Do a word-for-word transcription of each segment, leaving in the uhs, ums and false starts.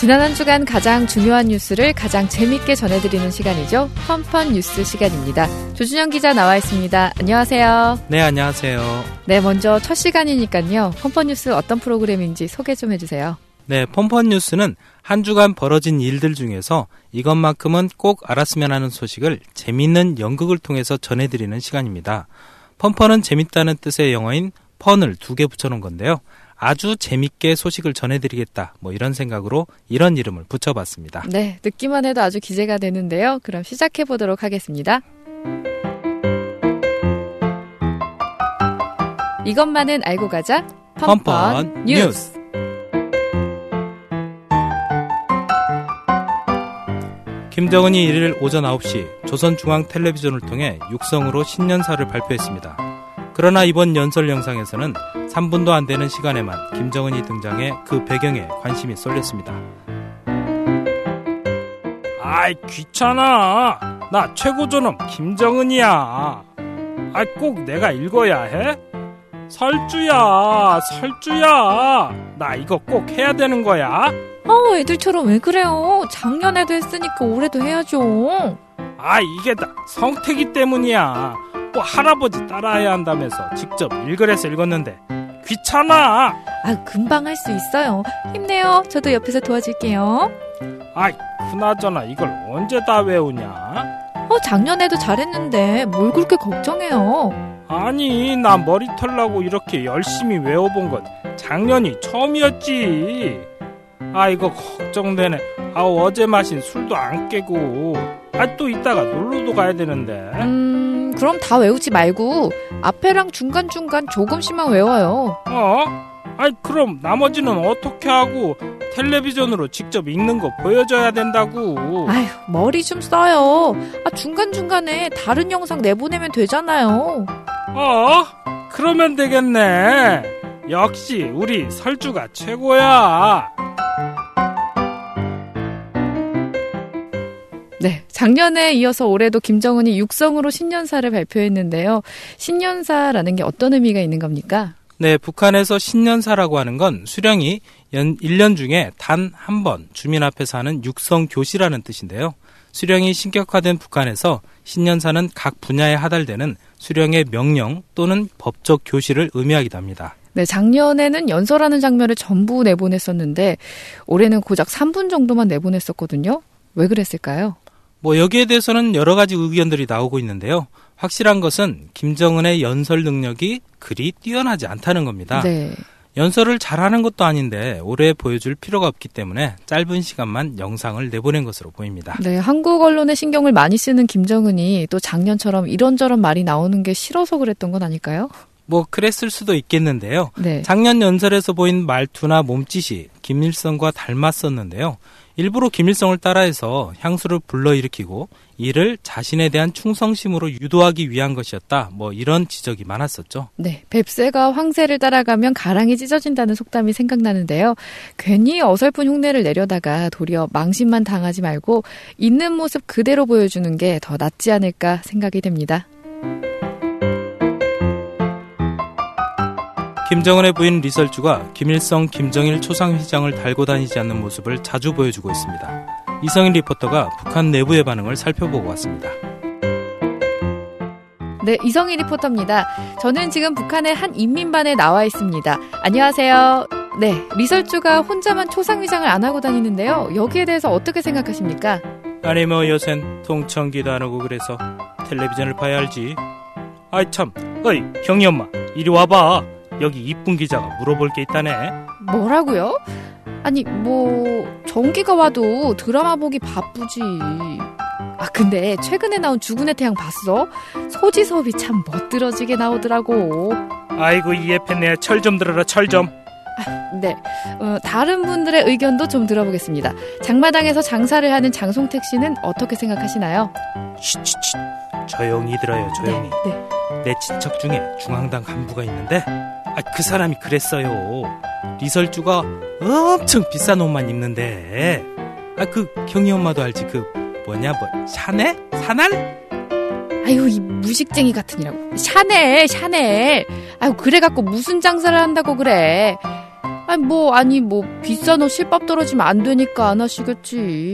지난 한 주간 가장 중요한 뉴스를 가장 재밌게 전해드리는 시간이죠. 펀펀 뉴스 시간입니다. 조준영 기자 나와 있습니다. 안녕하세요. 네, 안녕하세요. 네, 먼저 첫 시간이니까요. 펀펀 뉴스 어떤 프로그램인지 소개 좀 해주세요. 네, 펀펀 뉴스는 한 주간 벌어진 일들 중에서 이것만큼은 꼭 알았으면 하는 소식을 재미있는 연극을 통해서 전해드리는 시간입니다. 펀펀은 재밌다는 뜻의 영어인 펀을 두 개 붙여놓은 건데요. 아주 재밌게 소식을 전해드리겠다, 뭐 이런 생각으로 이런 이름을 붙여봤습니다. 네, 듣기만 해도 아주 기대가 되는데요. 그럼 시작해보도록 하겠습니다. 이것만은 알고 가자. 펀펀, 펀펀 뉴스. 뉴스. 김정은이 일일 오전 아홉 시 조선중앙텔레비전을 통해 육성으로 신년사를 발표했습니다. 그러나 이번 연설 영상에서는 삼 분도 안 되는 시간에만 김정은이 등장해 그 배경에 관심이 쏠렸습니다. 아이 귀찮아. 나 최고존엄 김정은이야. 아이 꼭 내가 읽어야 해? 설주야 설주야. 나 이거 꼭 해야 되는 거야? 어, 애들처럼 왜 그래요? 작년에도 했으니까 올해도 해야죠. 아, 이게 다 성태기 때문이야. 뭐 할아버지 따라해야 한다면서 직접 읽으래서 읽었는데 귀찮아. 아, 금방 할 수 있어요. 힘내요. 저도 옆에서 도와줄게요. 아이, 그나저나 이걸 언제 다 외우냐? 어, 작년에도 잘했는데 뭘 그렇게 걱정해요? 아니, 나 머리 털라고 이렇게 열심히 외워본 건 작년이 처음이었지. 아, 이거 걱정되네. 아, 어제 마신 술도 안 깨고. 아, 또 이따가 놀러도 가야 되는데. 음, 그럼 다 외우지 말고 앞에랑 중간중간 조금씩만 외워요. 어? 아이, 그럼 나머지는 어떻게 하고 텔레비전으로 직접 읽는 거 보여줘야 된다고. 아휴, 머리 좀 써요. 아, 중간중간에 다른 영상 내보내면 되잖아요. 어? 그러면 되겠네. 역시 우리 설주가 최고야. 네, 작년에 이어서 올해도 김정은이 육성으로 신년사를 발표했는데요. 신년사라는 게 어떤 의미가 있는 겁니까? 네, 북한에서 신년사라고 하는 건 수령이 연, 일 년 중에 단 한 번 주민 앞에서 하는 육성교시라는 뜻인데요. 수령이 신격화된 북한에서 신년사는 각 분야에 하달되는 수령의 명령 또는 법적 교시를 의미하기도 합니다. 네, 작년에는 연설하는 장면을 전부 내보냈었는데 올해는 고작 삼 분 정도만 내보냈었거든요. 왜 그랬을까요? 뭐 여기에 대해서는 여러 가지 의견들이 나오고 있는데요. 확실한 것은 김정은의 연설 능력이 그리 뛰어나지 않다는 겁니다. 네. 연설을 잘하는 것도 아닌데 올해 보여줄 필요가 없기 때문에 짧은 시간만 영상을 내보낸 것으로 보입니다. 네, 한국 언론에 신경을 많이 쓰는 김정은이 또 작년처럼 이런저런 말이 나오는 게 싫어서 그랬던 건 아닐까요? 뭐 그랬을 수도 있겠는데요. 네. 작년 연설에서 보인 말투나 몸짓이 김일성과 닮았었는데요. 일부러 김일성을 따라해서 향수를 불러일으키고 이를 자신에 대한 충성심으로 유도하기 위한 것이었다. 뭐 이런 지적이 많았었죠. 네, 뱁새가 황새를 따라가면 가랑이 찢어진다는 속담이 생각나는데요. 괜히 어설픈 흉내를 내려다가 도리어 망신만 당하지 말고 있는 모습 그대로 보여주는 게 더 낫지 않을까 생각이 됩니다. 김정은의 부인 리설주가 김일성, 김정일 초상휘장을 달고 다니지 않는 모습을 자주 보여주고 있습니다. 이성인 리포터가 북한 내부의 반응을 살펴보고 왔습니다. 네, 이성인 리포터입니다. 저는 지금 북한의 한 인민반에 나와 있습니다. 안녕하세요. 네, 리설주가 혼자만 초상휘장을 안 하고 다니는데요. 여기에 대해서 어떻게 생각하십니까? 아니 뭐 요샌 통청기도 안 하고 그래서 텔레비전을 봐야 알지. 아이 참, 어이 경희 엄마 이리 와봐. 여기 이쁜 기자가 물어볼 게 있다네. 뭐라고요? 아니 뭐 정기가 와도 드라마 보기 바쁘지. 아 근데 최근에 나온 죽은의 태양 봤어? 소지섭이 참 멋들어지게 나오더라고. 아이고 이해했네. 철 좀 들어라 철 좀. 아, 네, 어, 다른 분들의 의견도 좀 들어보겠습니다. 장마당에서 장사를 하는 장송택 씨는 어떻게 생각하시나요? 쉿쉿쉿 조용히 들어요 조용히. 네, 네. 내 친척 중에 중앙당 간부가 있는데 아, 그 사람이 그랬어요. 리설주가 엄청 비싼 옷만 입는데 아, 그 경희 엄마도 알지 그 뭐냐 뭐 샤넬? 사날? 아유 이 무식쟁이 같으니라고. 샤넬 샤넬. 아유 그래갖고 무슨 장사를 한다고 그래. 아니 뭐 아니 뭐 비싼 옷 실밥 떨어지면 안 되니까 안 하시겠지.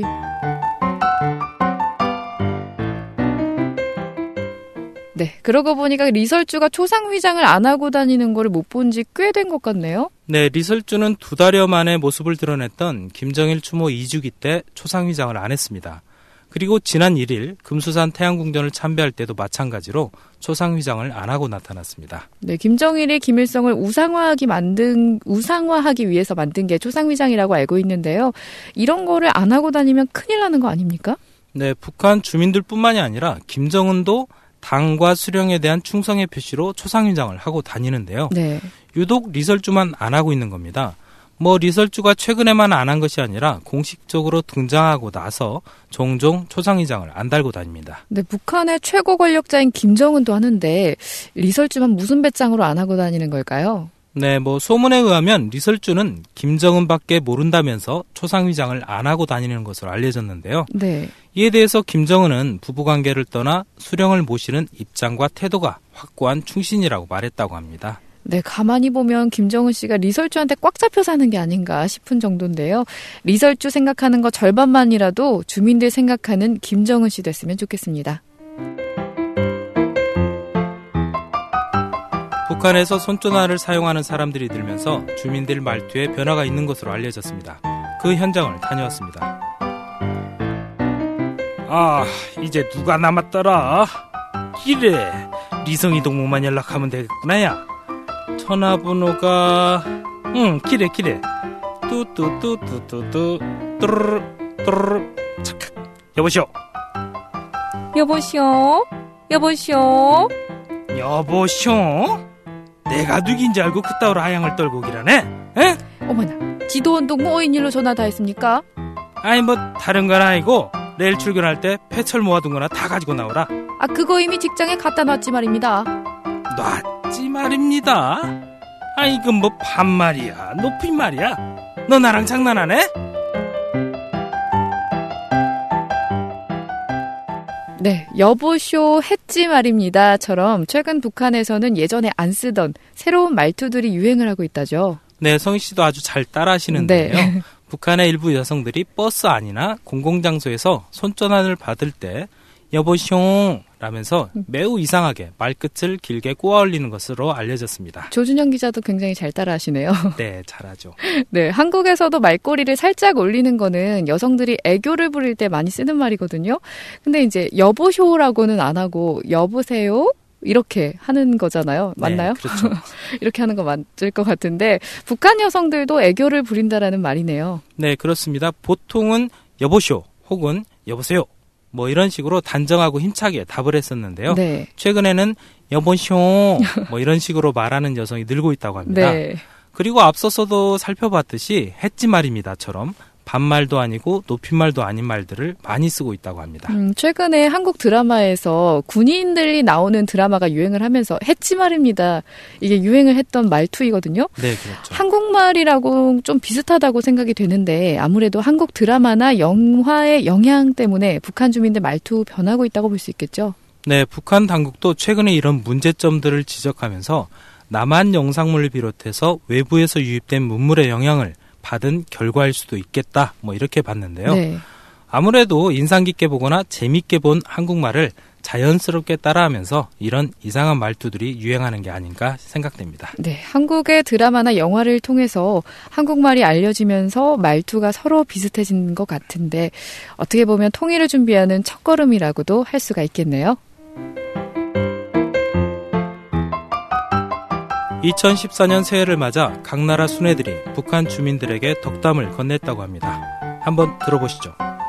네, 그러고 보니까 리설주가 초상휘장을 안 하고 다니는 거를 못 본 지 꽤 된 것 같네요. 네, 리설주는 두 달여 만에 모습을 드러냈던 김정일 추모 이 주기 때 초상휘장을 안 했습니다. 그리고 지난 일 일 금수산 태양궁전을 참배할 때도 마찬가지로 초상휘장을 안 하고 나타났습니다. 네, 김정일이 김일성을 우상화하기 만든 우상화하기 위해서 만든 게 초상휘장이라고 알고 있는데요. 이런 거를 안 하고 다니면 큰일 나는 거 아닙니까? 네, 북한 주민들뿐만이 아니라 김정은도 당과 수령에 대한 충성의 표시로 초상휘장을 하고 다니는데요. 네. 유독 리설주만 안 하고 있는 겁니다. 뭐 리설주가 최근에만 안 한 것이 아니라 공식적으로 등장하고 나서 종종 초상휘장을 안 달고 다닙니다. 네, 북한의 최고 권력자인 김정은도 하는데 리설주만 무슨 배짱으로 안 하고 다니는 걸까요? 네, 뭐 소문에 의하면 리설주는 김정은밖에 모른다면서 초상휘장을 안 하고 다니는 것으로 알려졌는데요. 네. 이에 대해서 김정은은 부부관계를 떠나 수령을 모시는 입장과 태도가 확고한 충신이라고 말했다고 합니다. 네, 가만히 보면 김정은 씨가 리설주한테 꽉 잡혀 사는 게 아닌가 싶은 정도인데요. 리설주 생각하는 거 절반만이라도 주민들 생각하는 김정은 씨 됐으면 좋겠습니다. 북한에서 손전화를 사용하는 사람들이 늘면서 주민들 말투에 변화가 있는 것으로 알려졌습니다. 그 현장을 다녀왔습니다. 아, 이제 누가 남았더라? 그래, 리성이 동무만 연락하면 되겠구나. 야, 전화번호가 응, 그래 그래 뚜뚜뚜뚜뚜뚜 뚜르르 뚜르르 착각. 여보시오. 여보시오. 여보시오. 여보시오. 내가 누군지 알고 그따위로 아양을 떨고 기라네? 에? 어머나, 지도운동 뭐인 일로 전화 다 했습니까? 아니 뭐 다른 건 아니고 내일 출근할 때 폐철 모아둔 거나 다 가지고 나오라. 아, 그거 이미 직장에 갖다 놨지 말입니다. 놨지 말입니다. 아, 이건 뭐 반말이야 높임말이야? 너 나랑 장난하네? 네, 여보쇼 했지 말입니다처럼 최근 북한에서는 예전에 안 쓰던 새로운 말투들이 유행을 하고 있다죠. 네, 성희 씨도 아주 잘 따라하시는데요. 네. 북한의 일부 여성들이 버스 안이나 공공장소에서 손전화를 받을 때 여보숑 라면서 매우 이상하게 말끝을 길게 꼬아 올리는 것으로 알려졌습니다. 조준영 기자도 굉장히 잘 따라하시네요. 네, 잘하죠. 네, 한국에서도 말꼬리를 살짝 올리는 거는 여성들이 애교를 부릴 때 많이 쓰는 말이거든요. 근데 이제 여보쇼라고는 안 하고 여보세요? 이렇게 하는 거잖아요. 맞나요? 네, 그렇죠. 이렇게 하는 거 맞을 것 같은데 북한 여성들도 애교를 부린다라는 말이네요. 네, 그렇습니다. 보통은 여보쇼 혹은 여보세요. 뭐 이런 식으로 단정하고 힘차게 답을 했었는데요. 네. 최근에는 여보쇼 뭐 이런 식으로 말하는 여성이 늘고 있다고 합니다. 네. 그리고 앞서서도 살펴봤듯이 했지 말입니다처럼 반말도 아니고 높임말도 아닌 말들을 많이 쓰고 있다고 합니다. 음, 최근에 한국 드라마에서 군인들이 나오는 드라마가 유행을 하면서 했지 말입니다. 이게 유행을 했던 말투이거든요. 네, 그렇죠. 한국말이라고 좀 비슷하다고 생각이 되는데 아무래도 한국 드라마나 영화의 영향 때문에 북한 주민들 말투 변하고 있다고 볼 수 있겠죠. 네, 북한 당국도 최근에 이런 문제점들을 지적하면서 남한 영상물을 비롯해서 외부에서 유입된 문물의 영향을 받은 결과일 수도 있겠다. 뭐 이렇게 봤는데요. 네. 아무래도 인상 깊게 보거나 재밌게 본 한국말을 자연스럽게 따라하면서 이런 이상한 말투들이 유행하는 게 아닌가 생각됩니다. 네, 한국의 드라마나 영화를 통해서 한국말이 알려지면서 말투가 서로 비슷해진 것 같은데 어떻게 보면 통일을 준비하는 첫걸음이라고도 할 수가 있겠네요. 이천십사 년 새해를 맞아 각 나라 순회들이 북한 주민들에게 덕담을 건넸다고 합니다. 한번 들어보시죠.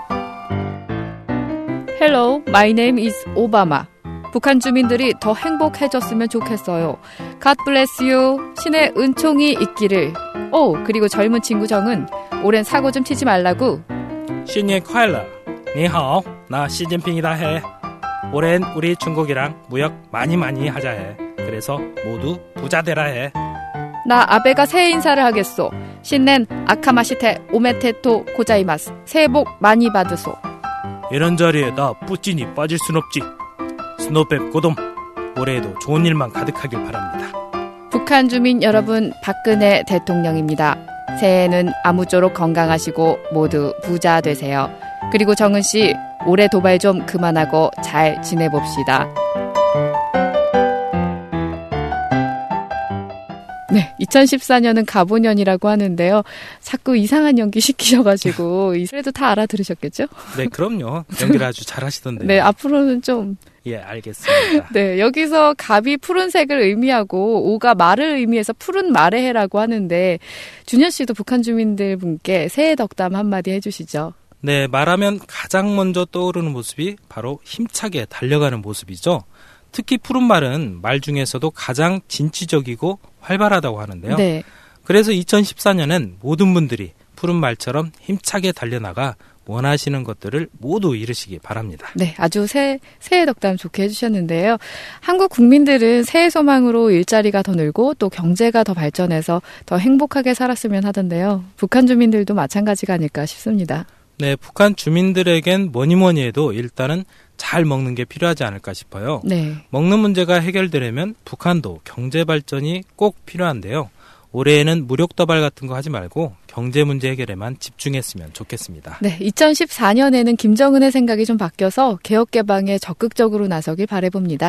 Hello, my name is Obama. 북한 주민들이 더 행복해졌으면 좋겠어요. God bless you. 신의 은총이 있기를. 오, 그리고 젊은 친구 정은 올해는 사고 좀 치지 말라고. 신년快乐. 니하오, 나 시진핑이다 해. 올해는 우리 중국이랑 무역 많이 많이 하자 해. 그래서 모두 부자 되라 해. 나 아베가 새해 인사를 하겠소. 신넨 아카마시테 오메테토 고자이마스. 새해 복 많이 받으소. 이런 자리에 나 뿌찐이 빠질 순 없지. 스노우백 고돔. 올해에도 좋은 일만 가득하길 바랍니다. 북한 주민 여러분, 박근혜 대통령입니다. 새해에는 아무쪼록 건강하시고 모두 부자 되세요. 그리고 정은 씨, 올해 도발 좀 그만하고 잘 지내봅시다. 네, 이천십사 년은 가보년이라고 하는데요. 자꾸 이상한 연기 시키셔가지고 그래도 다 알아들으셨겠죠? 네, 그럼요. 연기를 아주 잘하시던데요. 네, 앞으로는 좀... 예, 알겠습니다. 네, 여기서 갑이 푸른색을 의미하고 오가 말을 의미해서 푸른 말의 해라고 하는데 준현 씨도 북한 주민들 분께 새해 덕담 한마디 해주시죠. 네, 말하면 가장 먼저 떠오르는 모습이 바로 힘차게 달려가는 모습이죠. 특히 푸른 말은 말 중에서도 가장 진취적이고 활발하다고 하는데요. 네. 그래서 이천십사 년엔 모든 분들이 푸른 말처럼 힘차게 달려나가 원하시는 것들을 모두 이루시기 바랍니다. 네, 아주 새, 새해 덕담 좋게 해주셨는데요. 한국 국민들은 새해 소망으로 일자리가 더 늘고 또 경제가 더 발전해서 더 행복하게 살았으면 하던데요. 북한 주민들도 마찬가지가 아닐까 싶습니다. 네, 북한 주민들에겐 뭐니 뭐니 해도 일단은 잘 먹는 게 필요하지 않을까 싶어요. 네. 먹는 문제가 해결되려면 북한도 경제 발전이 꼭 필요한데요. 올해에는 무력도발 같은 거 하지 말고 경제 문제 해결에만 집중했으면 좋겠습니다. 네, 이천십사 년에는 김정은의 생각이 좀 바뀌어서 개혁 개방에 적극적으로 나서길 바라봅니다.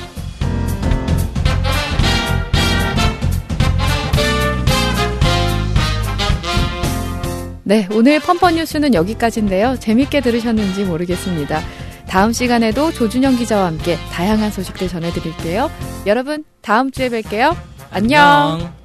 네, 오늘 펀펀 뉴스는 여기까지인데요. 재밌게 들으셨는지 모르겠습니다. 다음 시간에도 조준영 기자와 함께 다양한 소식들 전해드릴게요. 여러분, 다음 주에 뵐게요. 안녕. 안녕.